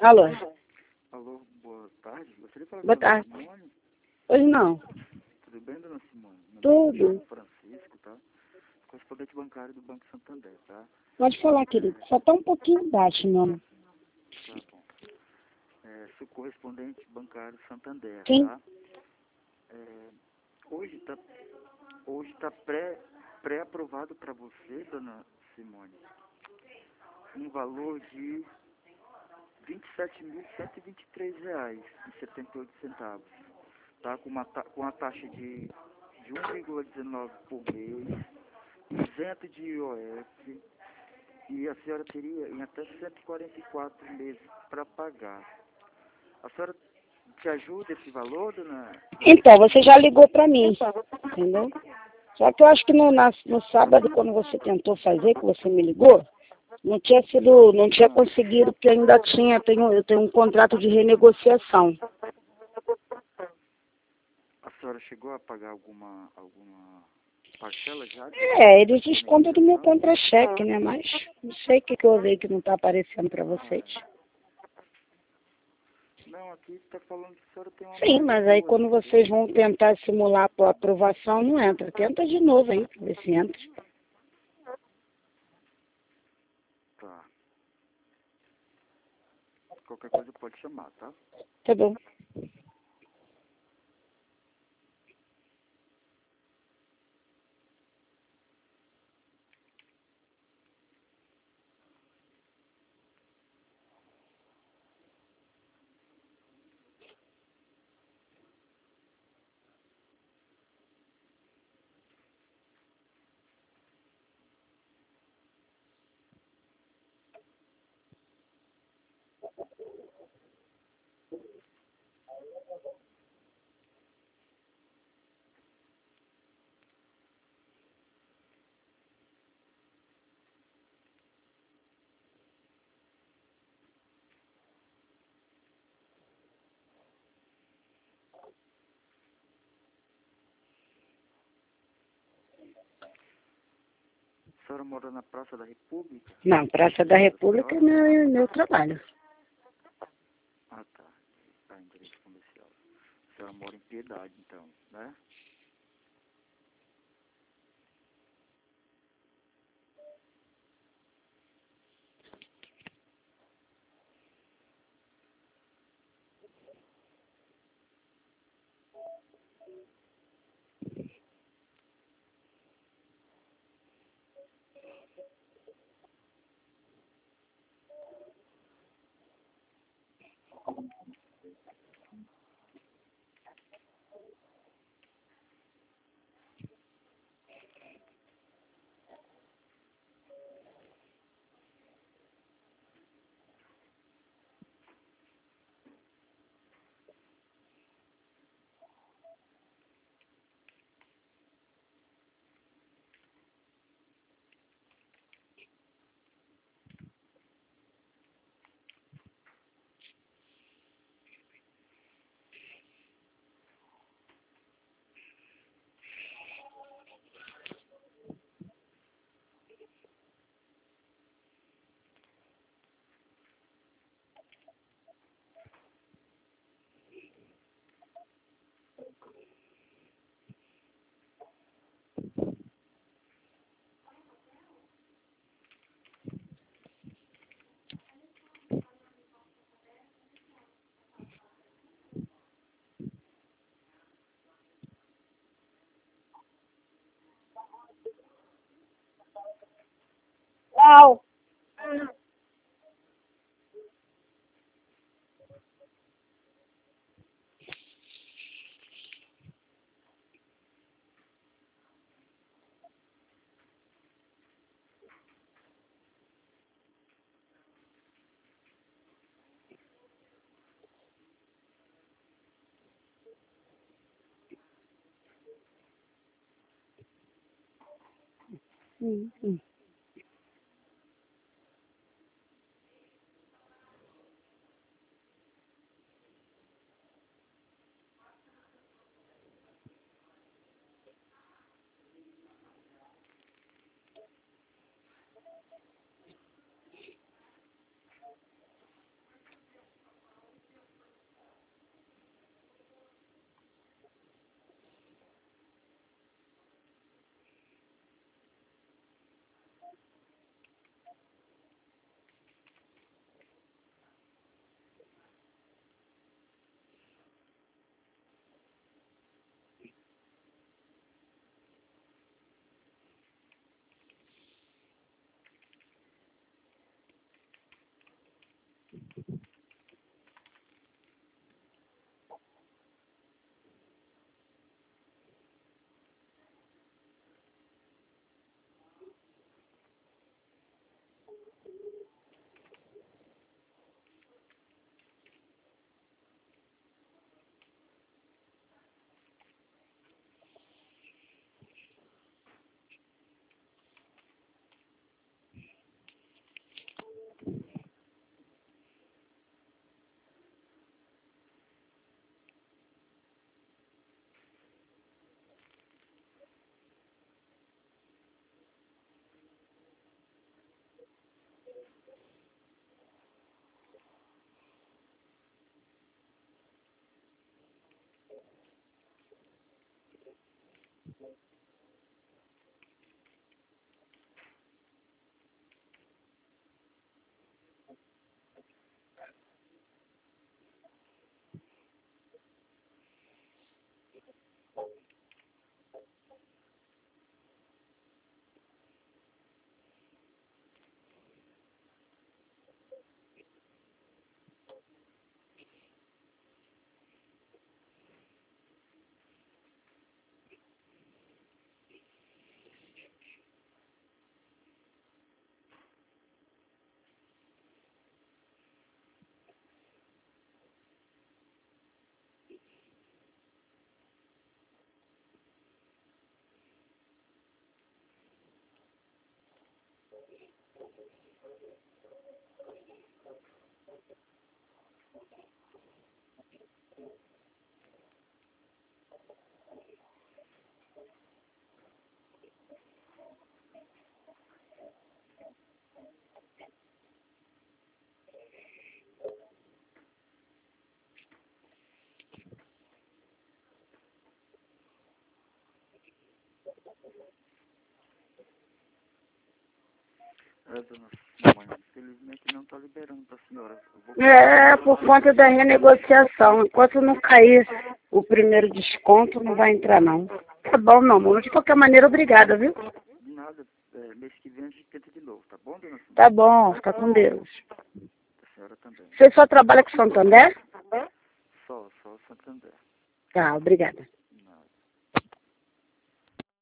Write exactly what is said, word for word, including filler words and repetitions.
Alô? Alô, boa tarde. Gostaria de falar Boa com a dona tarde. Simone. Hoje não. Tudo bem, dona Simone? Meu nome Tudo. é Francisco, tá? Correspondente bancário do Banco Santander, tá? Pode falar, querido. Só tá um pouquinho baixo, não. Tá bom. É, sou correspondente bancário Santander, Sim. tá? É, hoje tá, hoje tá pré, pré-aprovado para você, dona Simone, um valor de vinte e sete mil cento e vinte e três reais e setenta e oito centavos, tá? Com, uma ta, com a taxa de, de um vírgula dezenove por mês, isento de I O F, e a senhora teria em até cento e quarenta e quatro meses para pagar. A senhora te ajuda esse valor, dona? Então, você já ligou pra mim, entendeu? Só que eu acho que no, na- no sábado, quando você tentou fazer, que você me ligou, não tinha sido, não tinha conseguido, porque eu ainda tinha, tenho, eu tenho um contrato de renegociação. A senhora chegou a pagar alguma, alguma parcela já? de- É, eles de descontam do meu renegociação? contra-cheque, né? Mas não sei o que, que eu vi que não tá aparecendo pra vocês. Não, aqui está falando que a senhora tem uma Sim, margem mas aí boa, quando né? vocês vão tentar simular por aprovação, não entra. Tenta de novo aí, pra ver se entra. Tá. Qualquer coisa pode chamar, tá? Tá bom. A senhora mora na Praça da República? Não, Praça da República é Senhora? meu, meu trabalho. Ah, tá. Tá, endereço comercial. A senhora mora em Piedade, então, né? Não. Hum, hum. É, dona Simone, infelizmente não está liberando para a senhora. Eu vou... É, por conta da renegociação. Enquanto não cair o primeiro desconto, não vai entrar, não. Tá bom, meu amor. De qualquer maneira, obrigada, viu? De nada, é, mês que vem a gente tenta de novo, tá bom, dona Simone? Tá bom, fica com Deus. A senhora também. Você só trabalha com Santander? Só, só Santander. Tá, obrigada.